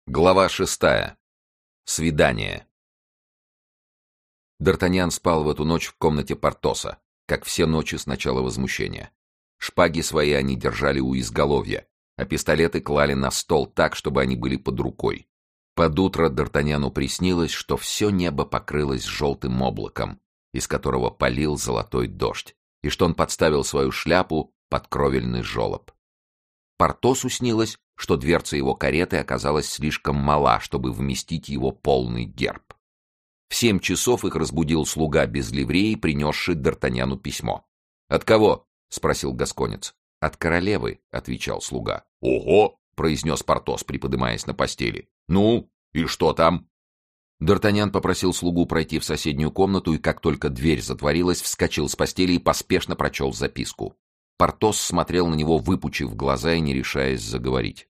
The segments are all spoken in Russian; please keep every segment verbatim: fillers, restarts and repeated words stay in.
Глава шестая. Свидание. Д'Артаньян спал в эту ночь в комнате Портоса, как все ночи с начала возмущения. Шпаги свои они держали у изголовья, а пистолеты клали на стол так, чтобы они были под рукой. Под утро Д'Артаньяну приснилось, что все небо покрылось желтым облаком, из которого палил золотой дождь, и что он подставил свою шляпу под кровельный жолоб. Портосу снилось, что дверца его кареты оказалась слишком мала, чтобы вместить его полный герб. В семь часов их разбудил слуга без ливреи, принесший Д'Артаньяну письмо. «От кого?» — спросил гасконец. «От королевы», — отвечал слуга. «Ого!» — произнес Портос, приподымаясь на постели. «Ну, и что там?» Д'Артаньян попросил слугу пройти в соседнюю комнату, и как только дверь затворилась, вскочил с постели и поспешно прочел записку. Портос смотрел на него, выпучив глаза и не решаясь заговорить.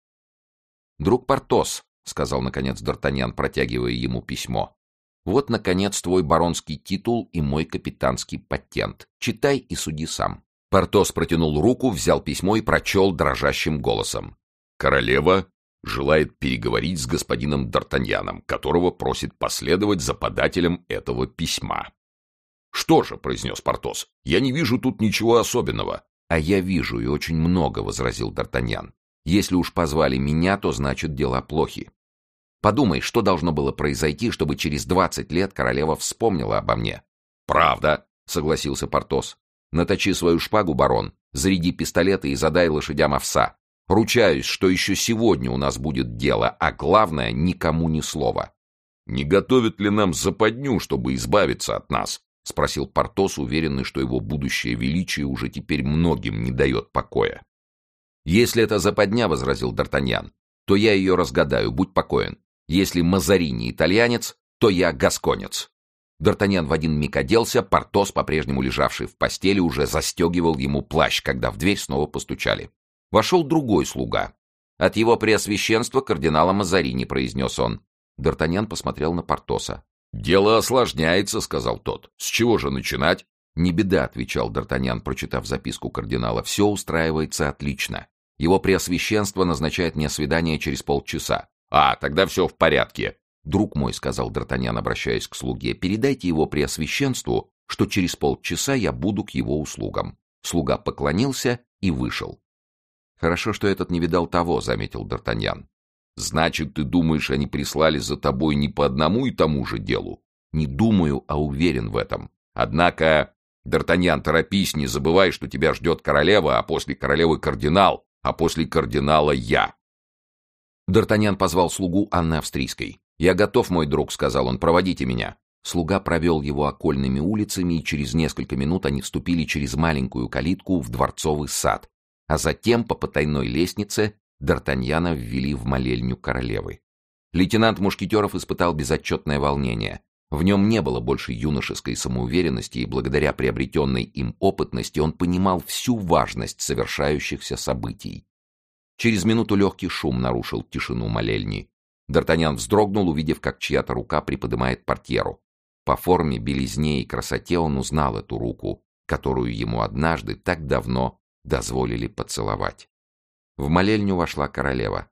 «Друг Портос», — сказал, наконец, Д'Артаньян, протягивая ему письмо, — «вот, наконец, твой баронский титул и мой капитанский патент. Читай и суди сам». Портос протянул руку, взял письмо и прочел дрожащим голосом. «Королева желает переговорить с господином Д'Артаньяном, которого просит последовать за подателем этого письма». «Что же», — произнес Портос, — «я не вижу тут ничего особенного». «А я вижу, и очень много», — возразил Д'Артаньян. «Если уж позвали меня, то значит дела плохи. Подумай, что должно было произойти, чтобы через двадцать лет королева вспомнила обо мне». «Правда», — согласился Портос. «Наточи свою шпагу, барон, заряди пистолеты и задай лошадям овса. Ручаюсь, что еще сегодня у нас будет дело, а главное, никому ни слова». «Не готовят ли нам западню, чтобы избавиться от нас?» — спросил Портос, уверенный, что его будущее величие уже теперь многим не дает покоя. «Если это западня, — возразил Д'Артаньян, — то я ее разгадаю, будь покоен. Если Мазарини итальянец, то я гасконец». Д'Артаньян в один миг оделся, Портос, по-прежнему лежавший в постели, уже застегивал ему плащ, когда в дверь снова постучали. Вошел другой слуга. «От его преосвященства кардинала Мазарини», — произнес он. Д'Артаньян посмотрел на Портоса. «Дело осложняется», — сказал тот. «С чего же начинать?» «Не беда», — отвечал Д'Артаньян, прочитав записку кардинала. «Все устраивается отлично. Его преосвященство назначает мне свидание через полчаса». «А, тогда все в порядке». «Друг мой», — сказал Д'Артаньян, обращаясь к слуге, — «передайте его преосвященству, что через полчаса я буду к его услугам». Слуга поклонился и вышел. «Хорошо, что этот не видал того», — заметил Д'Артаньян. «Значит, ты думаешь, они прислали за тобой не по одному и тому же делу?» «Не думаю, а уверен в этом. Однако, Д'Артаньян, торопись, не забывай, что тебя ждет королева, а после королевы кардинал, а после кардинала я». Д'Артаньян позвал слугу Анны Австрийской. «Я готов, мой друг», — сказал он, — «проводите меня». Слуга провел его окольными улицами, и через несколько минут они вступили через маленькую калитку в дворцовый сад, а затем по потайной лестнице Д'Артаньяна ввели в молельню королевы. Лейтенант мушкетеров испытал безотчетное волнение. В нем не было больше юношеской самоуверенности, и благодаря приобретенной им опытности он понимал всю важность совершающихся событий. Через минуту легкий шум нарушил тишину молельни. Д'Артаньян вздрогнул, увидев, как чья-то рука приподнимает портьеру. По форме, белизне и красоте он узнал эту руку, которую ему однажды так давно дозволили поцеловать. В молельню вошла королева.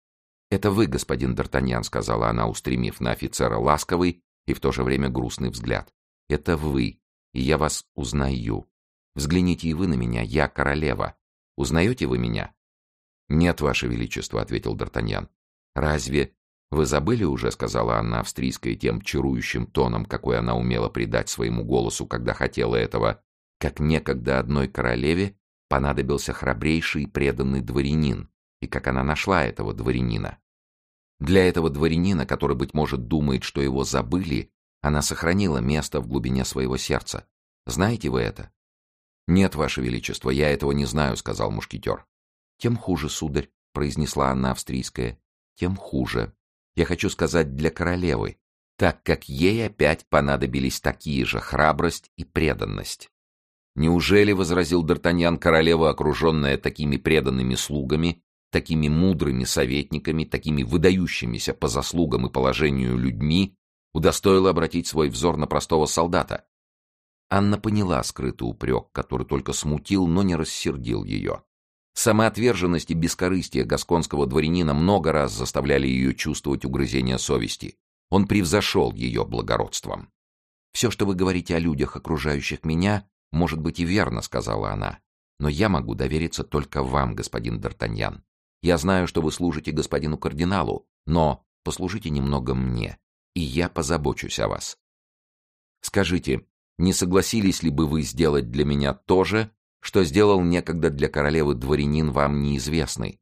«Это вы, господин Д'Артаньян», — сказала она, устремив на офицера ласковый и в то же время грустный взгляд. «Это вы, и я вас узнаю. Взгляните и вы на меня, я королева. Узнаете вы меня?» «Нет, ваше величество», — ответил Д'Артаньян. «Разве вы забыли уже?» — сказала Анна Австрийская тем чарующим тоном, какой она умела придать своему голосу, когда хотела этого, как некогда одной королеве понадобился храбрейший и преданный дворянин, и как она нашла этого дворянина. Для этого дворянина, который, быть может, думает, что его забыли, она сохранила место в глубине своего сердца. Знаете вы это? «Нет, ваше величество, я этого не знаю», — сказал мушкетер. «Тем хуже, сударь», — произнесла Анна Австрийская. «Тем хуже. Я хочу сказать, для королевы, так как ей опять понадобились такие же храбрость и преданность». «Неужели, — возразил Д'Артаньян, — королева, окруженная такими преданными слугами, такими мудрыми советниками, такими выдающимися по заслугам и положению людьми, удостоила обратить свой взор на простого солдата?» Анна поняла скрытый упрек, который только смутил, но не рассердил ее. Самоотверженность и бескорыстие гасконского дворянина много раз заставляли ее чувствовать угрызение совести. Он превзошел ее благородством. «Все, что вы говорите о людях, окружающих меня, может быть и верно», — сказала она. «Но я могу довериться только вам, господин Д'Артаньян. Я знаю, что вы служите господину кардиналу, но послужите немного мне, и я позабочусь о вас. Скажите, не согласились ли бы вы сделать для меня то же, что сделал некогда для королевы дворянин вам неизвестный?»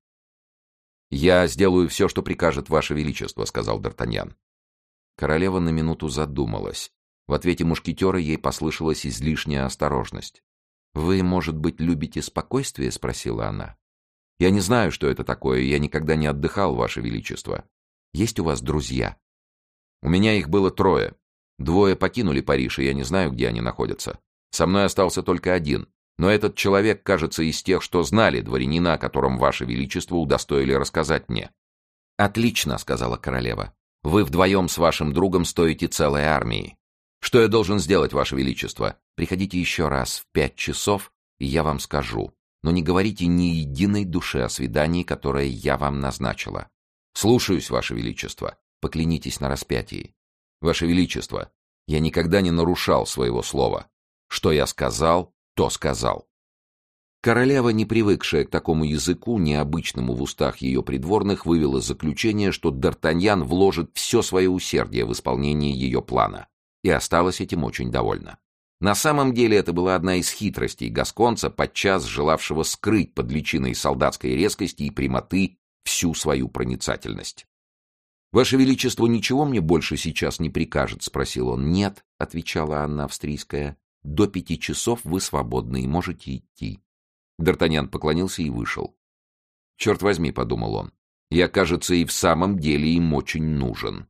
«Я сделаю все, что прикажет ваше величество», — сказал Д'Артаньян. Королева на минуту задумалась. В ответе мушкетера ей послышалась излишняя осторожность. «Вы, может быть, любите спокойствие?» — спросила она. «Я не знаю, что это такое, я никогда не отдыхал, ваше величество. Есть у вас друзья?» «У меня их было трое. Двое покинули Париж, и я не знаю, где они находятся. Со мной остался только один, но этот человек, кажется, из тех, что знали дворянина, о котором ваше величество удостоили рассказать мне». «Отлично», — сказала королева. «Вы вдвоем с вашим другом стоите целой армии. Что я должен сделать, ваше величество? Приходите еще раз в пять часов, и я вам скажу. Но не говорите ни единой душе о свидании, которое я вам назначила». «Слушаюсь, ваше величество. Поклянитесь на распятии». «Ваше величество, я никогда не нарушал своего слова. Что я сказал, то сказал». Королева, не привыкшая к такому языку, необычному в устах ее придворных, вывела заключение, что Д'Артаньян вложит все свое усердие в исполнение ее плана, и осталась этим очень довольна. На самом деле это была одна из хитростей гасконца, подчас желавшего скрыть под личиной солдатской резкости и прямоты всю свою проницательность. «Ваше Величество ничего мне больше сейчас не прикажет?» — спросил он. «Нет», — отвечала Анна Австрийская, — «до пяти часов вы свободны и можете идти». Д'Артаньян поклонился и вышел. «Черт возьми», — подумал он, — «я, кажется, и в самом деле им очень нужен».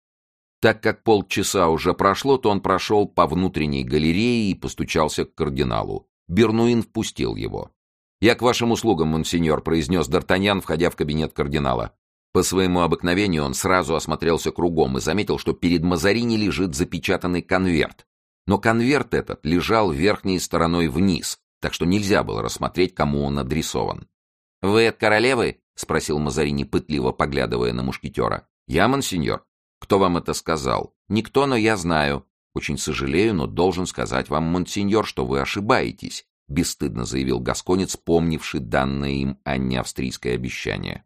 Так как полчаса уже прошло, то он прошел по внутренней галерее и постучался к кардиналу. Бернуин впустил его. «Я к вашим услугам, монсеньор», — произнес Д'Артаньян, входя в кабинет кардинала. По своему обыкновению он сразу осмотрелся кругом и заметил, что перед Мазарини лежит запечатанный конверт. Но конверт этот лежал верхней стороной вниз, так что нельзя было рассмотреть, кому он адресован. «Вы от королевы?» — спросил Мазарини, пытливо поглядывая на мушкетера. «Я, монсеньор. Кто вам это сказал?» «Никто, но я знаю. Очень сожалею, но должен сказать вам, монсеньор, что вы ошибаетесь», — бесстыдно заявил гасконец, помнивший данное им Анне Австрийское обещание.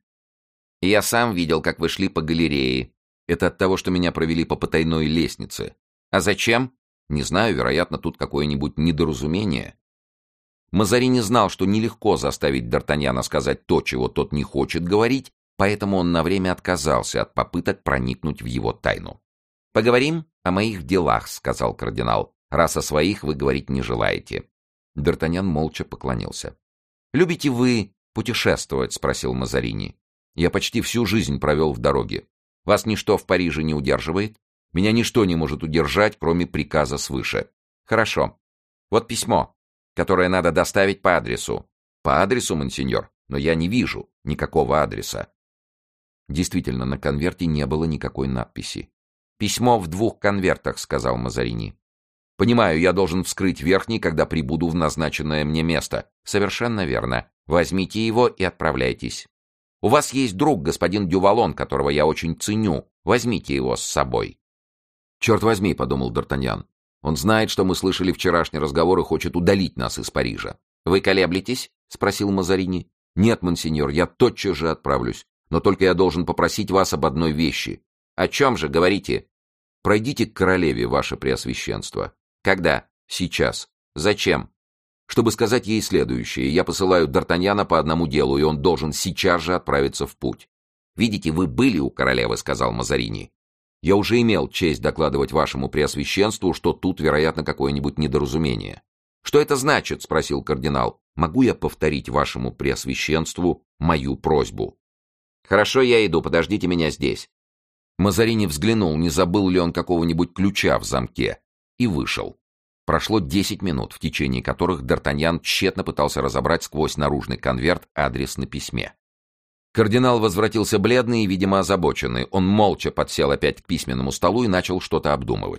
«Я сам видел, как вы шли по галерее. Это от того, что меня провели по потайной лестнице. А зачем? Не знаю, вероятно, тут какое-нибудь недоразумение». Мазарини знал, что нелегко заставить Д'Артаньяна сказать то, чего тот не хочет говорить, поэтому он на время отказался от попыток проникнуть в его тайну. «Поговорим о моих делах», — сказал кардинал, — «раз о своих вы говорить не желаете». Д'Артаньян молча поклонился. «Любите вы путешествовать?» — спросил Мазарини. «Я почти всю жизнь провел в дороге. Вас ничто в Париже не удерживает? Меня ничто не может удержать, кроме приказа свыше. Хорошо. Вот письмо, которое надо доставить по адресу». «По адресу, монсеньор? Но я не вижу никакого адреса». Действительно, на конверте не было никакой надписи. «Письмо в двух конвертах», — сказал Мазарини. «Понимаю, я должен вскрыть верхний, когда прибуду в назначенное мне место». «Совершенно верно. Возьмите его и отправляйтесь. У вас есть друг, господин Дювалон, которого я очень ценю. Возьмите его с собой». «Черт возьми», — подумал Д'Артаньян. «Он знает, что мы слышали вчерашний разговор и хочет удалить нас из Парижа». «Вы колеблетесь?» — спросил Мазарини. «Нет, монсеньор, я тотчас же отправлюсь. Но только я должен попросить вас об одной вещи». «О чем же, говорите?» «Пройдите к королеве, ваше преосвященство». «Когда?» «Сейчас». «Зачем?» «Чтобы сказать ей следующее. Я посылаю Д'Артаньяна по одному делу, и он должен сейчас же отправиться в путь». «Видите, вы были у королевы», — сказал Мазарини. «Я уже имел честь докладывать вашему преосвященству, что тут, вероятно, какое-нибудь недоразумение». «Что это значит?» — спросил кардинал. «Могу я повторить вашему преосвященству мою просьбу?» «Хорошо, я иду, подождите меня здесь». Мазарини взглянул, не забыл ли он какого-нибудь ключа в замке, и вышел. Прошло десять минут, в течение которых Д'Артаньян тщетно пытался разобрать сквозь наружный конверт адрес на письме. Кардинал возвратился бледный и, видимо, озабоченный. Он молча подсел опять к письменному столу и начал что-то обдумывать.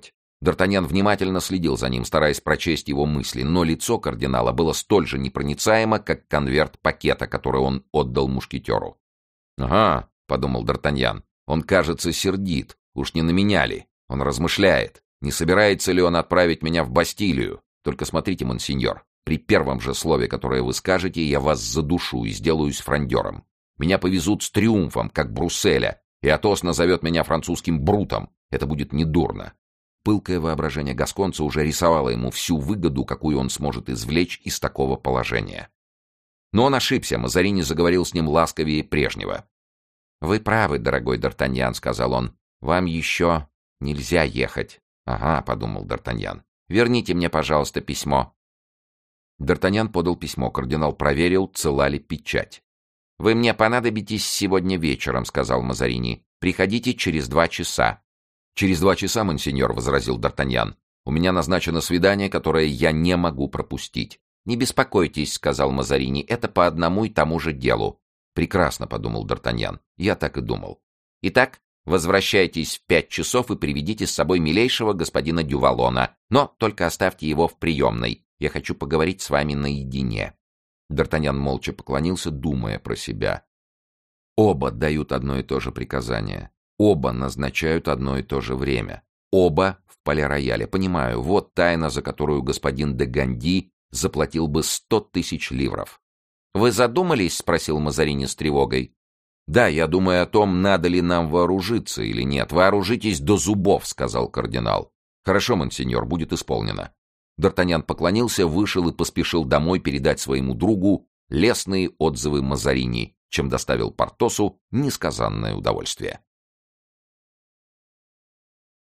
Д'Артаньян внимательно следил за ним, стараясь прочесть его мысли, но лицо кардинала было столь же непроницаемо, как конверт пакета, который он отдал мушкетеру. «Ага», — подумал Д'Артаньян, — «он, кажется, сердит. Уж не на меня ли? Он размышляет, не собирается ли он отправить меня в Бастилию. Только смотрите, монсеньор, при первом же слове, которое вы скажете, я вас задушу и сделаюсь фрондером. Меня повезут с триумфом, как Брусселя, и Атос назовет меня французским брутом. Это будет недурно». Пылкое воображение гасконца уже рисовало ему всю выгоду, какую он сможет извлечь из такого положения. Но он ошибся, Мазарини заговорил с ним ласковее прежнего. «Вы правы, дорогой Д'Артаньян», — сказал он, — «вам еще нельзя ехать». «Ага», — подумал Д'Артаньян, — «верните мне, пожалуйста, письмо». Д'Артаньян подал письмо, кардинал проверил, цела ли печать. «Вы мне понадобитесь сегодня вечером», — сказал Мазарини. «Приходите через два часа». «Через два часа, монсеньор», — возразил Д'Артаньян. «У меня назначено свидание, которое я не могу пропустить». «Не беспокойтесь», — сказал Мазарини, — «это по одному и тому же делу». «Прекрасно», — подумал Д'Артаньян. «Я так и думал». «Итак, возвращайтесь в пять часов и приведите с собой милейшего господина Дювалона, но только оставьте его в приемной. Я хочу поговорить с вами наедине». Д'Артаньян молча поклонился, думая про себя. Оба дают одно и то же приказание. Оба назначают одно и то же время. Оба в Пале-Рояле. Понимаю, вот тайна, за которую господин де Ганди заплатил бы сто тысяч ливров. «Вы задумались?» — спросил Мазарини с тревогой. «Да, я думаю о том, надо ли нам вооружиться или нет. Вооружитесь до зубов», — сказал кардинал. «Хорошо, монсеньор, будет исполнено». Д'Артаньян поклонился, вышел и поспешил домой передать своему другу лестные отзывы Мазарини, чем доставил Портосу несказанное удовольствие.